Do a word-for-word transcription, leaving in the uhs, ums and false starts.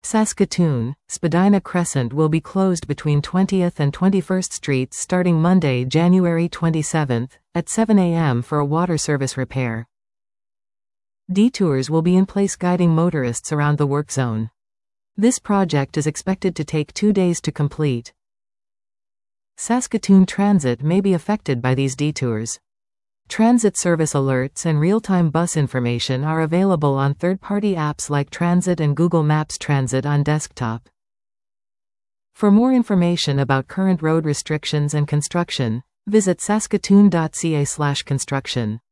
Saskatoon, Spadina Crescent will be closed between twentieth and twenty-first Streets starting Monday, January twenty-seventh, at seven a m for a water service repair. Detours will be in place guiding motorists around the work zone. This project is expected to take two days to complete. Saskatoon Transit may be affected by these detours. Transit service alerts and real-time bus information are available on third-party apps like Transit and Google Maps Transit on desktop. For more information about current road restrictions and construction, visit saskatoon dot c a slash construction.